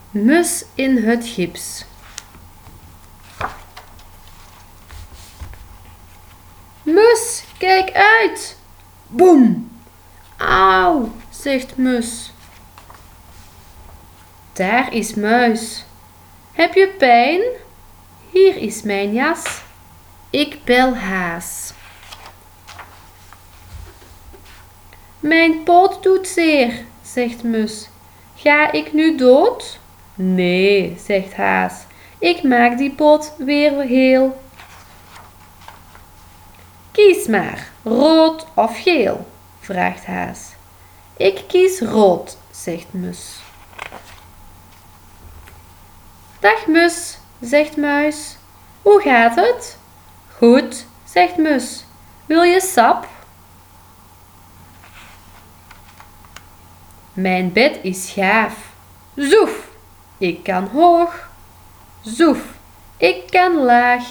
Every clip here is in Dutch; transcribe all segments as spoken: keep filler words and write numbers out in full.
Mus in het gips. Mus, kijk uit! Boem! Auw, zegt Mus. Daar is Muis. Heb je pijn? Hier is mijn jas. Ik bel Haas. Mijn poot doet zeer, zegt Mus. Ga ik nu dood? Nee, zegt Haas. Ik maak die poot weer heel. Kies maar, rood of geel, vraagt Haas. Ik kies rood, zegt Mus. Dag Mus, zegt Muis. Hoe gaat het? Goed, zegt Mus. Wil je sap? Mijn bed is gaaf. Zoef, ik kan hoog. Zoef, ik kan laag.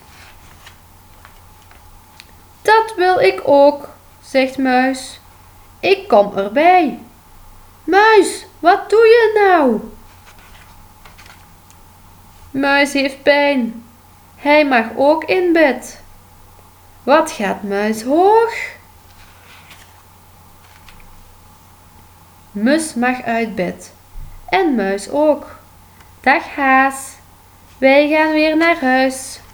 Dat wil ik ook, zegt Muis. Ik kom erbij. Muis, wat doe je nou? Muis heeft pijn. Hij mag ook in bed. Wat gaat Muis hoog? Mus mag uit bed. En Muis ook. Dag Haas, wij gaan weer naar huis.